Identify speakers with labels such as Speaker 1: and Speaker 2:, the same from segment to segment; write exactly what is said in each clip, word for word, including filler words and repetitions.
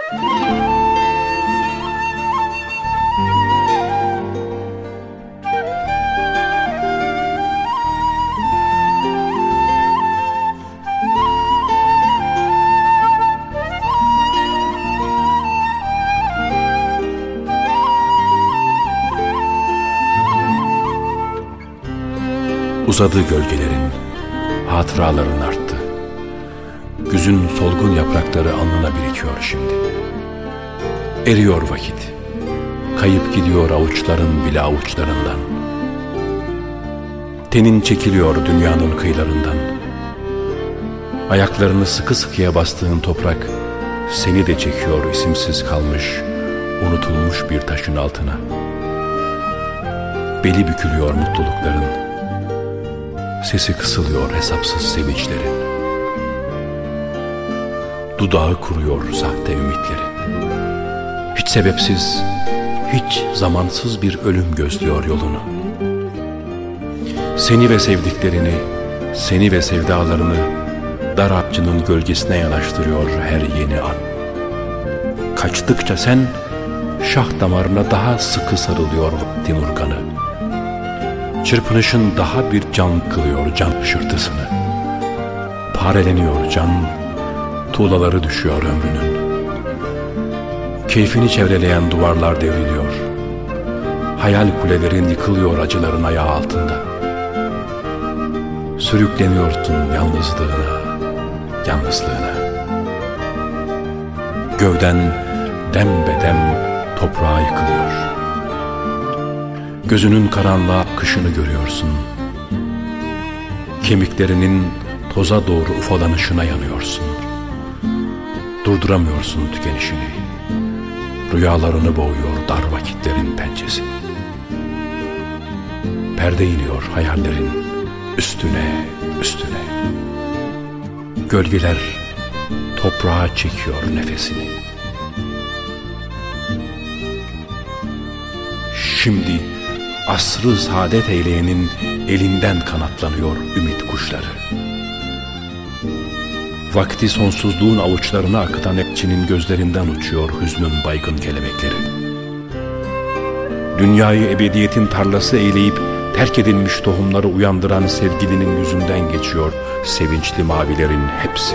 Speaker 1: Uzadı gölgelerin, hatıraların arttı. Güzün solgun yaprakları alnına birikiyor şimdi. Eriyor vakit, kayıp gidiyor avuçların bile avuçlarından. Tenin çekiliyor dünyanın kıyılarından. Ayaklarını sıkı sıkıya bastığın toprak seni de çekiyor isimsiz kalmış, unutulmuş bir taşın altına. Beli bükülüyor mutlulukların. Sesi kısılıyor hesapsız sevinçlerin. Dudağı kuruyor sahte ümitlerin. Hiç sebepsiz, hiç zamansız bir ölüm gözlüyor yolunu. Seni ve sevdiklerini, seni ve sevdalarını dar hapçının gölgesine yanaştırıyor her yeni an. Kaçtıkça sen şah damarına daha sıkı sarılıyor vaktin urganı. Çırpınışın daha bir can kılıyor can hışırtısını. Pareleniyor can, tuğlaları düşüyor ömrünün. Keyfini çevreleyen duvarlar devriliyor. Hayal kulelerin yıkılıyor acıların ayağı altında. Sürükleniyorsun yalnızlığına, yalnızlığına. Gövden dembedem toprağa yıkılıyor. Gözünün karanlığa akışını görüyorsun. Kemiklerinin toza doğru ufalanışına yanıyorsun. Durduramıyorsun tükenişini. Rüyalarını boğuyor dar vakitlerin pençesi. Perde iniyor hayallerin üstüne üstüne. Gölgeler toprağa çekiyor nefesini. Şimdi asrı saadet eyleyenin elinden kanatlanıyor ümit kuşları. Vakti sonsuzluğun avuçlarına akıtan ekçinin gözlerinden uçuyor hüznün baygın kelebekleri. Dünyayı ebediyetin tarlası eyleyip terk edilmiş tohumları uyandıran sevgilinin yüzünden geçiyor sevinçli mavilerin hepsi.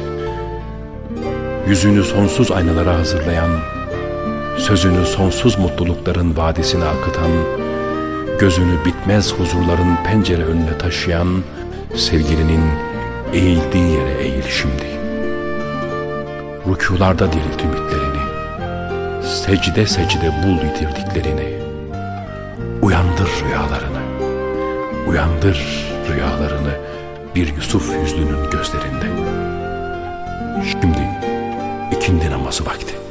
Speaker 1: Yüzünü sonsuz aynalara hazırlayan, sözünü sonsuz mutlulukların vadisine akıtan, gözünü bitmez huzurların pencere önüne taşıyan sevgilinin eğildiği yere eğil şimdi. Rükûlarda dirilt ümitlerini, secde secde bul yitirdiklerini. Uyandır rüyalarını, uyandır rüyalarını bir Yusuf yüzlünün gözlerinde. Şimdi ikindi namazı vakti.